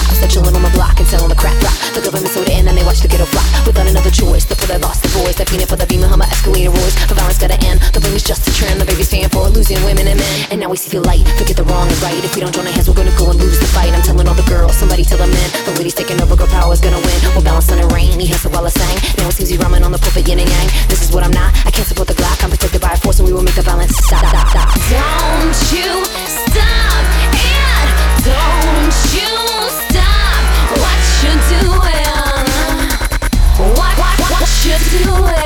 cops that chillin' on my block and selling the crack rock. The government sold it in and they watch the ghetto flop. Without another choice, the poor that lost their voice. That peanut for the beamer, Hummer, Escalator Royce. The violence gotta end, the bling is just a trend. The baby's paying for it, losing women and men. And now we see the light, forget the wrong and right. If we don't join our hands, we're gonna go and lose the fight. I'm telling all the girls, somebody tell the men. The ladies taking over, girl power's gonna win. We're balanced on the rain, he hustled while I sang. Now it seems he rhyming on the pulpit, yin and yang. This is what I'm not, I can't support the Glock. I'm protected by a force and we will make the balance stop. Don't you stop and don't you stop what you're doing. What you're doing.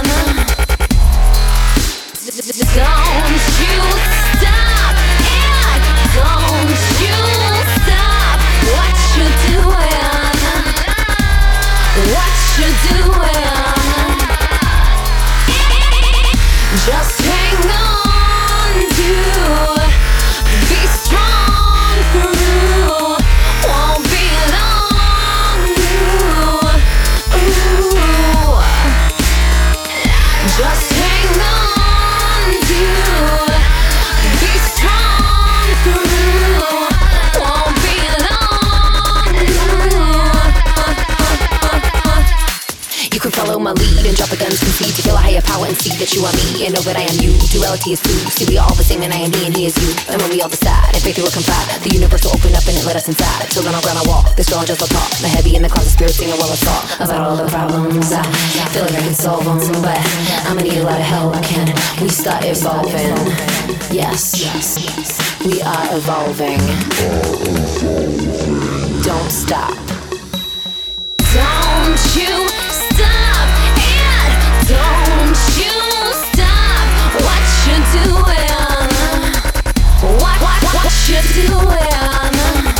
Don't you stop and don't you stop what you're doing. What you're doing. Just hang on to be strong through. Won't be long. Ooh. Just hang on to be strong through. Won't be long. You can follow my lead and drop the guns, concede to feel a higher power and see that you are me and know that I am you. Duality is two, see we are all the same and I am me and he is you. And when we all decide and faith will confide, the universe will open up and it let us inside. Till then I'll ground I walk, this girl just will talk. The heavy in the closet, spirit singing while I talk about all the problems. I feel like I can solve them, but I'ma need a lot of help. Can we start evolving? Yes, we are evolving. Don't stop. Don't you stop and don't you stop what you're doing. What you're doing.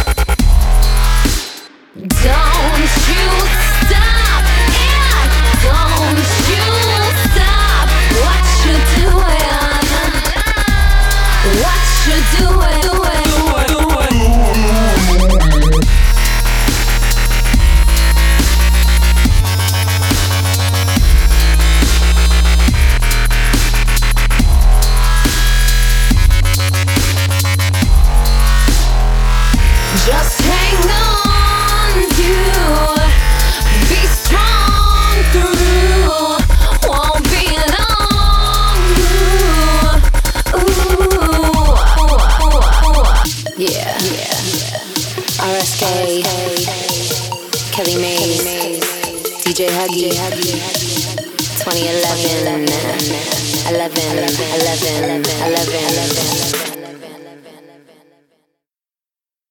Don't you stop and don't you stop what you're doing. What you're doing. Just hang on to be strong through. Won't be long. Yeah. RSK, Kelly Mays, DJ Huggy, 2011, 11.